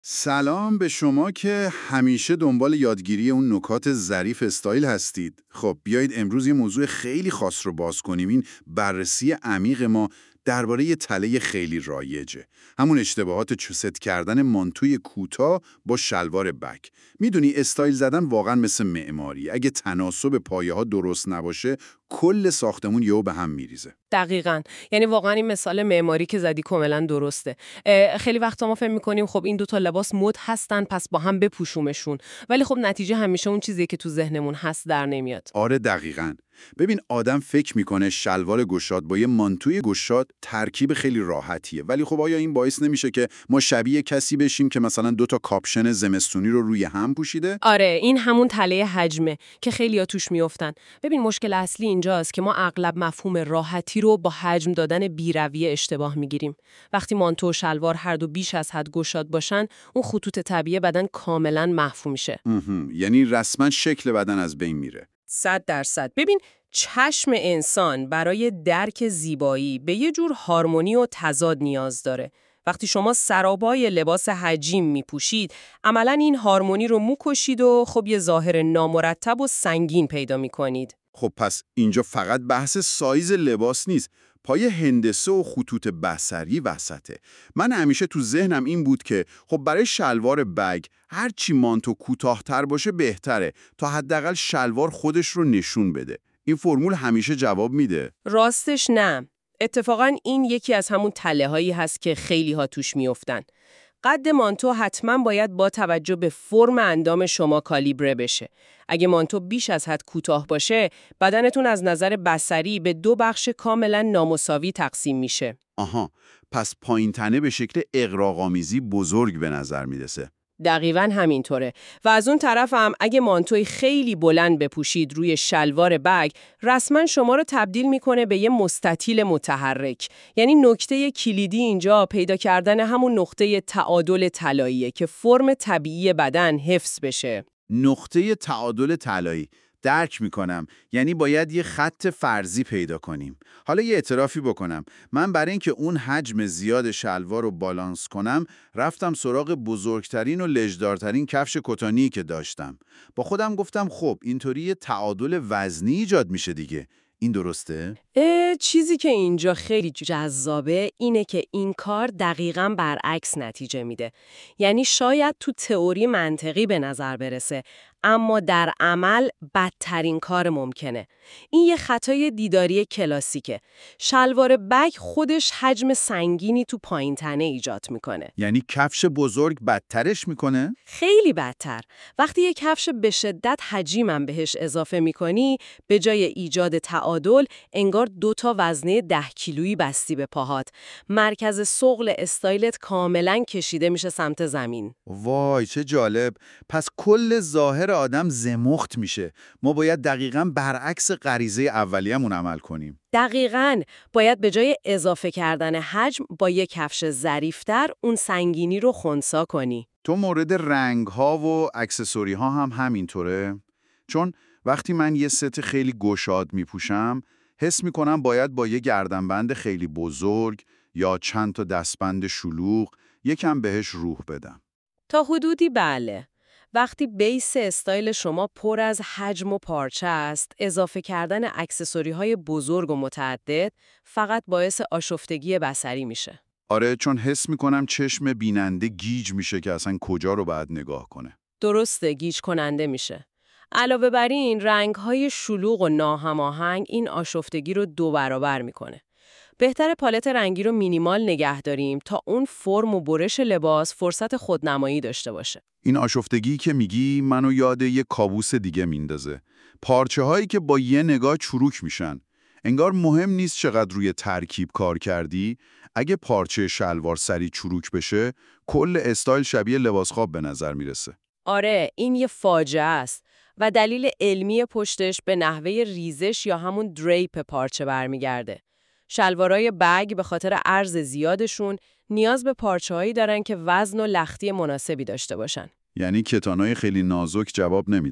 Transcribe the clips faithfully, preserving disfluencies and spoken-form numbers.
سلام به شما که همیشه دنبال یادگیری اون نکات ظریف استایل هستید. خب بیایید امروز یه موضوع خیلی خاص رو باز کنیم. این بررسی عمیق ما درباره یه تله خیلی رایجه. همون اشتباهات چوست کردن مانتوی کوتاه با شلوار بک. میدونی استایل زدن واقعا مثل معماری. اگه تناسب پایه ها درست نباشه، کل ساختمون یهو به هم میریزه. دقیقاً. یعنی واقعا این مثال معماری که زدی کاملا درسته. اه، خیلی وقتا ما فکر می‌کنیم خب این دو تا لباس مد هستن پس با هم بپوشومشون، ولی خب نتیجه همیشه اون چیزی که تو ذهنمون هست در نمیاد. آره دقیقاً. ببین آدم فکر میکنه شلوار گشاد با یه مانتوی گشاد ترکیب خیلی راحتیه، ولی خب آیا این باعث نمیشه که ما شبیه کسی بشیم که مثلا دو تا کاپشن زمستونی رو روی هم پوشیده؟ آره، این همون تله حجمه که خیلی‌ها توش میافتن. ببین مشکل اصلی اینجاست که ما اغلب مفهوم راحتی رو با حجم دادن بی‌رویه اشتباه میگیریم. وقتی مانتو و شلوار هر دو بیش از حد گشاد باشن، اون خطوط طبیعی بدن کاملا محو میشه. مهم. یعنی رسما شکل بدن از بین میره. صد درصد. ببین چشم انسان برای درک زیبایی به یه جور هارمونی و تضاد نیاز داره. وقتی شما سرابای لباس حجیم میپوشید، عملاً این هارمونی رو موکشید و خب یه ظاهر نامرتب و سنگین پیدا میکنید. خب پس اینجا فقط بحث سایز لباس نیست، پای هندسه و خطوط بصری وسطه. من همیشه تو ذهنم این بود که خب برای شلوار بگ هر چی مانتو کوتاه‌تر باشه بهتره تا حداقل شلوار خودش رو نشون بده. این فرمول همیشه جواب میده؟ راستش نه. اتفاقاً این یکی از همون تله هایی هست که خیلی ها توش میافتن. قد مانتو حتما باید با توجه به فرم اندام شما کالیبره بشه. اگه مانتو بیش از حد کوتاه باشه، بدنتون از نظر بصری به دو بخش کاملا نامساوی تقسیم میشه. آها، پس پایین تنه به شکل اغراق‌آمیزی بزرگ به نظر میرسه. دقیقاً همینطوره. و از اون طرف هم اگه مانتوی خیلی بلند بپوشید روی شلوار بگ، رسما شما رو تبدیل میکنه به یه مستطیل متحرک. یعنی نکته کلیدی اینجا پیدا کردن همون نقطه تعادل طلاییه که فرم طبیعی بدن حفظ بشه. نقطه تعادل طلایی، درک میکنم. یعنی باید یه خط فرضی پیدا کنیم. حالا یه اعترافی بکنم، من برای اینکه اون حجم زیاد شلوار رو بالانس کنم رفتم سراغ بزرگترین و لژدارترین کفش کتانی که داشتم. با خودم گفتم خب اینطوری یه تعادل وزنی ایجاد میشه دیگه. این درسته؟ اه، چیزی که اینجا خیلی جذابه اینه که این کار دقیقاً برعکس نتیجه میده. یعنی شاید تو تئوری منطقی به نظر برسه، اما در عمل بدترین کار ممکنه. این یه خطای دیداری کلاسیکه. شلوار بگ خودش حجم سنگینی تو پایین تنه ایجاد میکنه. یعنی کفش بزرگ بدترش میکنه؟ خیلی بدتر. وقتی یک کفش به شدت حجیمم بهش اضافه میکنی، به جای ایجاد تعادل، انگار دو تا وزنه ده کیلویی بستی به پاهات. مرکز ثقل استایلت کاملاً کشیده میشه سمت زمین. وای چه جالب. پس کل ظاهر آدم زمخت میشه. ما باید دقیقاً برعکس غریزه اولیه‌مون عمل کنیم. دقیقاً. باید به جای اضافه کردن حجم با یک کفش ظریف‌تر اون سنگینی رو خنثی کنی. تو مورد رنگ ها و اکسسوری ها هم همینطوره؟ چون وقتی من یه ست خیلی گشاد میپوشم حس میکنم باید با یه گردنبند خیلی بزرگ یا چند تا دستبند شلوغ یکم بهش روح بدم. تا حدودی بله. وقتی بیس استایل شما پر از حجم و پارچه است، اضافه کردن اکسسوری‌های بزرگ و متعدد فقط باعث آشفتگی بصری میشه. آره، چون حس میکنم چشم بیننده گیج میشه که اصلا کجا رو باید نگاه کنه. درسته، گیج کننده میشه. علاوه بر این، رنگ‌های شلوغ و ناهماهنگ این آشفتگی رو دو برابر میکنه. بهتر پالت رنگی رو مینیمال نگه داریم تا اون فرم و برش لباس فرصت خودنمایی داشته باشه. این آشفتگی که میگی منو یاد یه کابوس دیگه میندازه. پارچه هایی که با یه نگاه چروک میشن. انگار مهم نیست چقدر روی ترکیب کار کردی، اگه پارچه شلوار سری چروک بشه، کل استایل شبیه لباس خواب به نظر میرسه. آره، این یه فاجعه است و دلیل علمی پشتش به نحوه ریزش یا همون دریپ پارچه برمیگرده. شلوارای بگ به خاطر عرض زیادشون نیاز به پارچه‌هایی دارن که وزن و لختی مناسبی داشته باشن. یعنی کتانای خیلی نازک جواب نمیدن.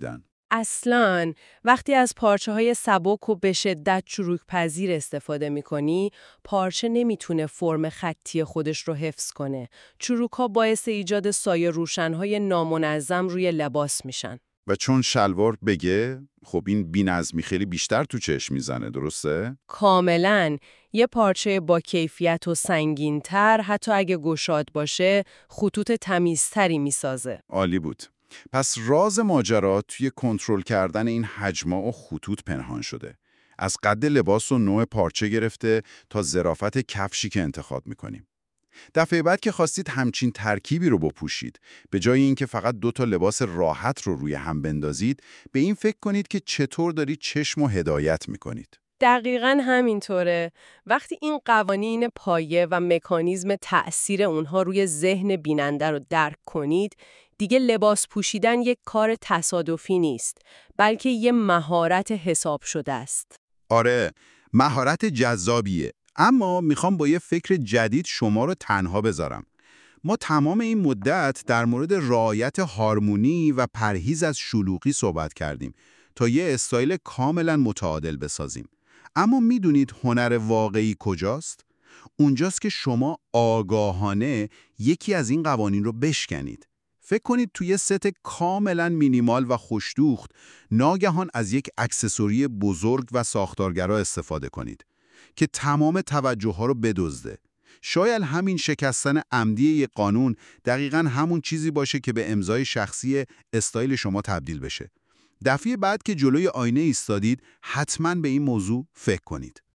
اصلاً وقتی از پارچه های سبک و به شدت چروک پذیر استفاده می کنی، پارچه نمیتونه فرم خطی خودش رو حفظ کنه. چروک ها باعث ایجاد سایه روشن‌های نامنظم روی لباس میشن. و چون شلوار بگه، خب این بی‌نظمی خیلی بیشتر تو چشم میزنه، درسته؟ کاملاً. یه پارچه با کیفیت و سنگین‌تر، حتی اگه گشاد باشه، خطوط تمیزتری میسازه. عالی بود. پس راز ماجرا توی کنترل کردن این حجما و خطوط پنهان شده. از قد لباس و نوع پارچه گرفته تا ظرافت کفشی که انتخاب میکنیم. دفعه بعد که خواستید همچین ترکیبی رو بپوشید، به جای اینکه فقط دو تا لباس راحت رو روی هم بندازید، به این فکر کنید که چطور دارید چشم و هدایت میکنید. دقیقاً همینطوره. وقتی این قوانین پایه و مکانیزم تأثیر اونها روی ذهن بیننده رو درک کنید، دیگه لباس پوشیدن یک کار تصادفی نیست، بلکه یه مهارت حساب شده است. آره، مهارت جذابیه. اما میخوام با یه فکر جدید شما رو تنها بذارم. ما تمام این مدت در مورد رعایت هارمونی و پرهیز از شلوغی صحبت کردیم تا یه استایل کاملا متعادل بسازیم. اما میدونید هنر واقعی کجاست؟ اونجاست که شما آگاهانه یکی از این قوانین رو بشکنید. فکر کنید توی ست کاملا مینیمال و خوش‌دوخت ناگهان از یک اکسسوری بزرگ و ساختارگرا استفاده کنید که تمام توجه ها رو بدزده. شاید همین شکستن عمدی یک قانون دقیقاً همون چیزی باشه که به امضای شخصی استایل شما تبدیل بشه. دفعه بعد که جلوی آینه ایستادید، حتماً به این موضوع فکر کنید.